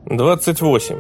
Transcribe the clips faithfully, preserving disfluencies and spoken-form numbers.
двадцать восемь.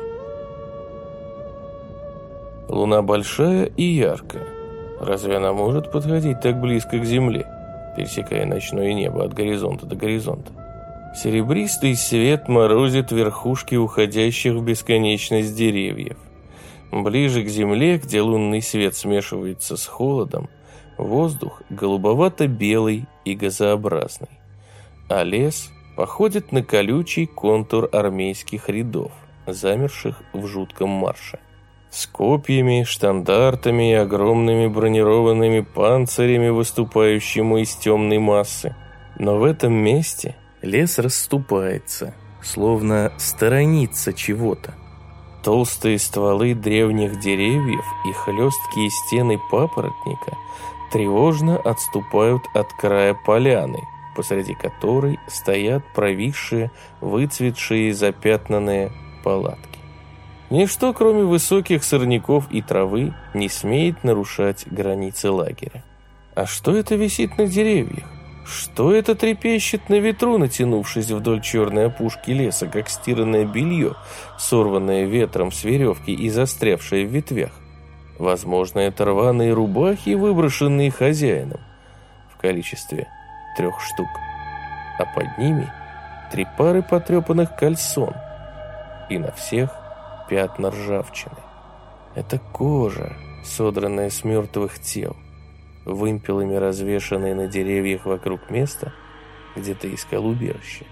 Луна большая и яркая. Разве она может подходить так близко к Земле, пересекая ночное небо от горизонта до горизонта? Серебристый свет морозит верхушки уходящих в бесконечность деревьев. Ближе к Земле, где лунный свет смешивается с холодом, воздух голубовато-белый и газообразный, а лес походит на колючий контур армейских рядов, замерших в жутком марше. С копьями, штандартами и огромными бронированными панцирями, выступающими из темной массы. Но в этом месте лес расступается, словно сторонится чего-то. Толстые стволы древних деревьев и хлесткие стены папоротника тревожно отступают от края поляны, посреди которой стоят провисшие, выцветшие и запятнанные палатки. Ничто, кроме высоких сорняков и травы, не смеет нарушать границы лагеря. А что это висит на деревьях? Что это трепещет на ветру, натянувшись вдоль черной опушки леса, как стиранное белье, сорванное ветром с веревки и застрявшее в ветвях? Возможно, это рваные рубахи, выброшенные хозяином, в количестве трех штук. А под ними три пары потрепанных кальсон. И на всех пятна ржавчины. Это кожа, содранная с мертвых тел, вымпелами развешанные на деревьях вокруг места, где ты искал убежище.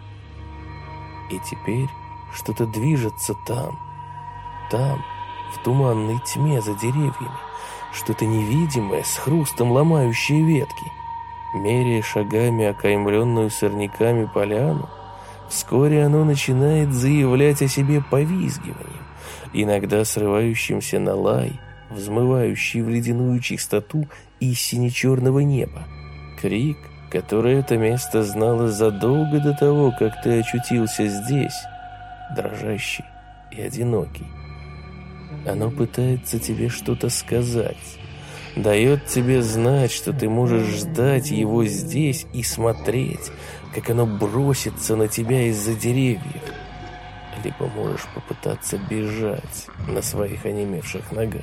И теперь что-то движется там, там, в туманной тьме за деревьями, что-то невидимое, с хрустом ломающее ветки. Меряя шагами окаймленную сорняками поляну, вскоре оно начинает заявлять о себе повизгиванием, иногда срывающимся на лай, взмывающий в ледяную чистоту из сине-черного неба. Крик, который это место знало задолго до того, как ты очутился здесь, дрожащий и одинокий. Оно пытается тебе что-то сказать, дает тебе знать, что ты можешь ждать его здесь и смотреть, как оно бросится на тебя из-за деревьев. Либо можешь попытаться бежать на своих онемевших ногах.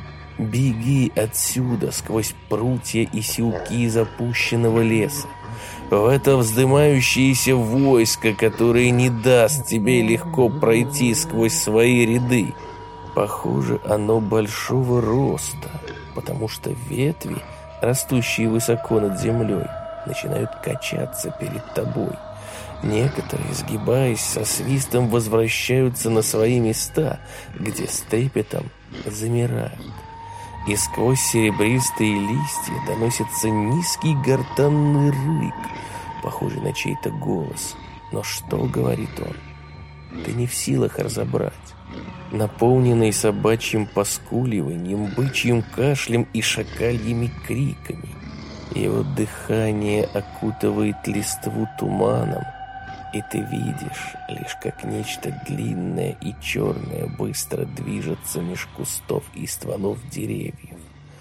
Беги отсюда, сквозь прутья и силки запущенного леса, в это вздымающееся войско, которое не даст тебе легко пройти сквозь свои ряды. Похоже, оно большого роста, потому что ветви, растущие высоко над землей, начинают качаться перед тобой. Некоторые, сгибаясь, со свистом возвращаются на свои места, где с трепетом замирают. И сквозь серебристые листья доносится низкий гортанный рык, похожий на чей-то голос. Но что говорит он? Ты не в силах разобрать. Наполненный собачьим поскуливанием, бычьим кашлем и шакальями криками. Его дыхание окутывает листву туманом, и ты видишь лишь, как нечто длинное и черное быстро движется меж кустов и стволов деревьев.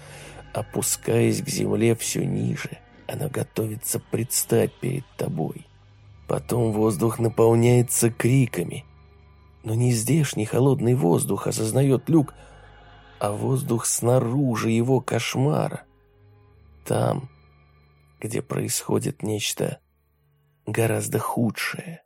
Опускаясь к земле все ниже, оно готовится предстать перед тобой. Потом воздух наполняется криками. Но не здешний холодный воздух осознает Люк, а воздух снаружи его кошмара. Там, где происходит нечто гораздо худшее.